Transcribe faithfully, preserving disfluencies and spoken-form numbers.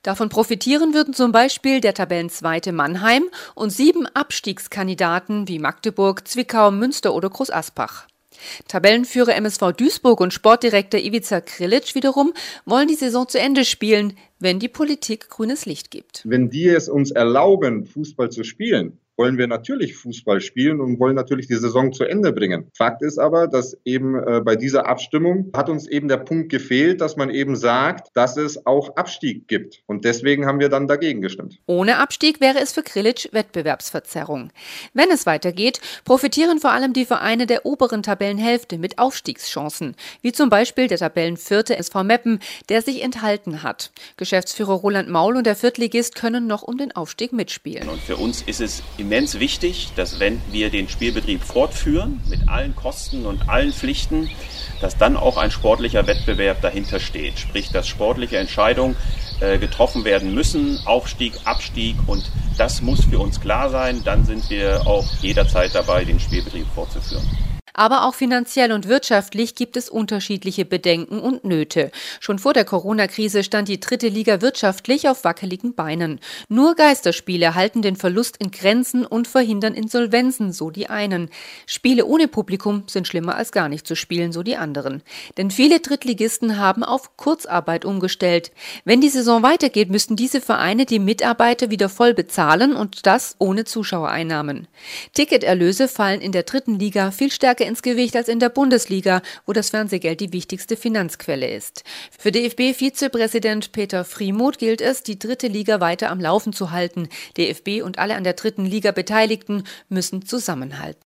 Davon profitieren würden zum Beispiel der Tabellenzweite Mannheim und sieben Abstiegskandidaten wie Magdeburg, Zwickau, Münster oder Groß Asbach. Tabellenführer M S V Duisburg und Sportdirektor Ivica Krilic wiederum wollen die Saison zu Ende spielen, wenn die Politik grünes Licht gibt. Wenn die es uns erlauben, Fußball zu spielen, wollen wir natürlich Fußball spielen und wollen natürlich die Saison zu Ende bringen. Fakt ist aber, dass eben äh, bei dieser Abstimmung hat uns eben der Punkt gefehlt, dass man eben sagt, dass es auch Abstieg gibt. Und deswegen haben wir dann dagegen gestimmt. Ohne Abstieg wäre es für Krilic Wettbewerbsverzerrung. Wenn es weitergeht, profitieren vor allem die Vereine der oberen Tabellenhälfte mit Aufstiegschancen, wie zum Beispiel der Tabellenvierte S V Meppen, der sich enthalten hat. Geschäftsführer Roland Maul und der Viertligist können noch um den Aufstieg mitspielen. Und für uns ist es immens wichtig, dass wenn wir den Spielbetrieb fortführen, mit allen Kosten und allen Pflichten, dass dann auch ein sportlicher Wettbewerb dahinter steht. Sprich, dass sportliche Entscheidungen äh, getroffen werden müssen, Aufstieg, Abstieg, und das muss für uns klar sein. Dann sind wir auch jederzeit dabei, den Spielbetrieb fortzuführen. Aber auch finanziell und wirtschaftlich gibt es unterschiedliche Bedenken und Nöte. Schon vor der Corona-Krise stand die dritte Liga wirtschaftlich auf wackeligen Beinen. Nur Geisterspiele halten den Verlust in Grenzen und verhindern Insolvenzen, so die einen. Spiele ohne Publikum sind schlimmer als gar nicht zu spielen, so die anderen. Denn viele Drittligisten haben auf Kurzarbeit umgestellt. Wenn die Saison weitergeht, müssten diese Vereine die Mitarbeiter wieder voll bezahlen und das ohne Zuschauereinnahmen. Ticketerlöse fallen in der dritten Liga viel stärker ins Gewicht als in der Bundesliga, wo das Fernsehgeld die wichtigste Finanzquelle ist. Für D F B-Vizepräsident Peter Friemuth gilt es, die dritte Liga weiter am Laufen zu halten. D F B und alle an der dritten Liga Beteiligten müssen zusammenhalten.